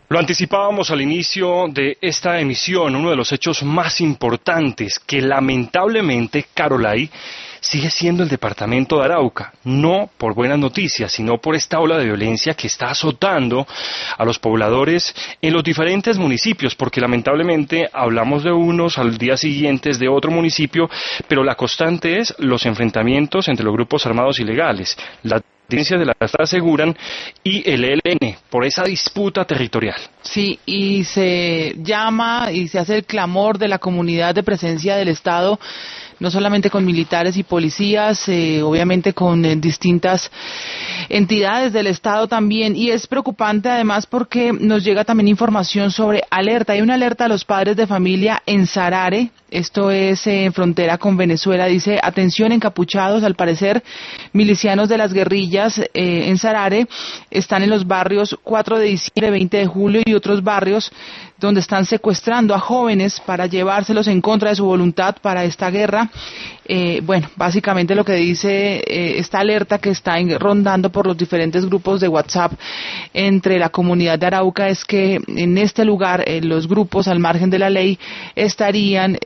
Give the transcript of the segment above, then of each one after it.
Lo anticipábamos al inicio de esta emisión, uno de los hechos más importantes que lamentablemente, Carolay, sigue siendo el departamento de Arauca, no por buenas noticias, sino por esta ola de violencia que está azotando a los pobladores en los diferentes municipios, porque lamentablemente hablamos de unos, al día siguiente de otro municipio, pero la constante es los enfrentamientos entre los grupos armados ilegales. La de la aseguran y el ELN por esa disputa territorial. Sí, y se llama y se hace el clamor de la comunidad de presencia del Estado, no solamente con militares y policías, obviamente con distintas entidades del Estado también, y es preocupante además porque nos llega también información sobre alerta. Hay una alerta a los padres de familia en Sarare, esto es en frontera con Venezuela, dice: atención encapuchados, al parecer milicianos de las guerrillas en Sarare están en los barrios 4 de diciembre, 20 de julio y otros barrios donde están secuestrando a jóvenes para llevárselos en contra de su voluntad para esta guerra. Bueno, básicamente lo que dice esta alerta que está rondando por los diferentes grupos de WhatsApp entre la comunidad de Arauca es que en este lugar los grupos al margen de la ley estarían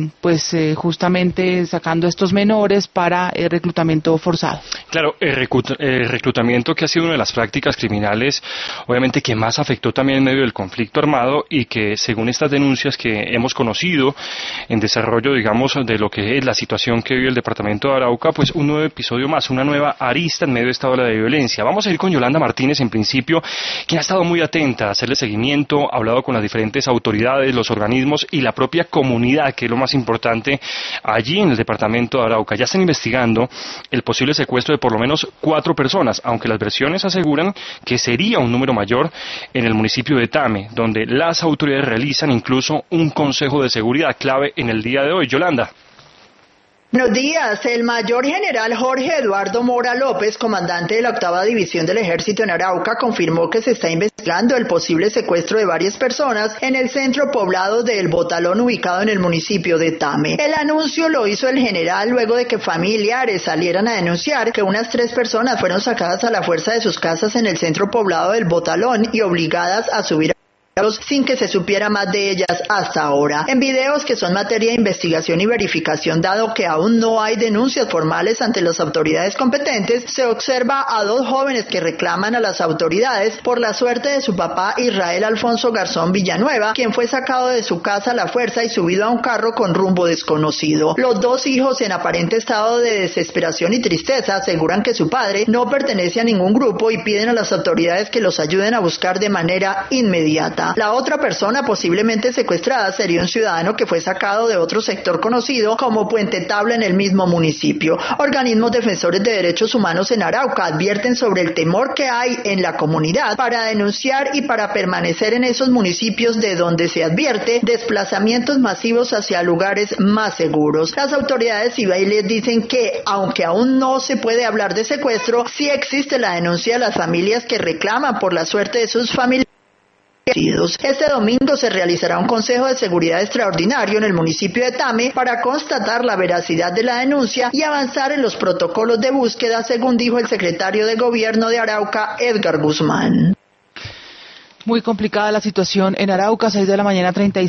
justamente sacando a estos menores para reclutamiento forzado. Claro, el reclutamiento que ha sido una de las prácticas criminales, obviamente que más afectó también en medio del conflicto armado y que según estas denuncias que hemos conocido en desarrollo, digamos, de lo que es la situación que vive el departamento de Arauca, pues un nuevo episodio más, una nueva arista en medio de esta ola de violencia. Vamos a ir con Yolanda Martínez en principio, quien ha estado muy atenta a hacerle seguimiento, ha hablado con las diferentes autoridades, los organismos y la propia comunidad, que es lo más importante allí en el departamento de Arauca. Ya están investigando el posible secuestro de por lo menos 4 personas, aunque las versiones aseguran que sería un número mayor en el municipio de Tame, donde las autoridades realizan incluso un consejo de seguridad clave en el día de hoy. Yolanda. Buenos días. El mayor general Jorge Eduardo Mora López, comandante de la 8ª División del Ejército en Arauca, confirmó que se está investigando el posible secuestro de varias personas en el centro poblado de El Botalón, ubicado en el municipio de Tame. El anuncio lo hizo el general luego de que familiares salieran a denunciar que unas 3 personas fueron sacadas a la fuerza de sus casas en el centro poblado del Botalón y obligadas a subir sin que se supiera más de ellas hasta ahora. En videos que son materia de investigación y verificación, dado que aún no hay denuncias formales ante las autoridades competentes, se observa a 2 jóvenes que reclaman a las autoridades por la suerte de su papá Israel Alfonso Garzón Villanueva, quien fue sacado de su casa a la fuerza y subido a un carro con rumbo desconocido. Los 2 hijos, en aparente estado de desesperación y tristeza, aseguran que su padre no pertenece a ningún grupo y piden a las autoridades que los ayuden a buscar de manera inmediata. La otra persona posiblemente secuestrada sería un ciudadano que fue sacado de otro sector conocido como Puente Tabla en el mismo municipio. Organismos defensores de derechos humanos en Arauca advierten sobre el temor que hay en la comunidad para denunciar y para permanecer en esos municipios de donde se advierte desplazamientos masivos hacia lugares más seguros. Las autoridades civiles dicen que, aunque aún no se puede hablar de secuestro, sí existe la denuncia de las familias que reclaman por la suerte de sus familiares. Este domingo se realizará un consejo de seguridad extraordinario en el municipio de Tame para constatar la veracidad de la denuncia y avanzar en los protocolos de búsqueda, según dijo el secretario de Gobierno de Arauca, Edgar Guzmán. Muy complicada la situación en Arauca, 6 de la mañana, 35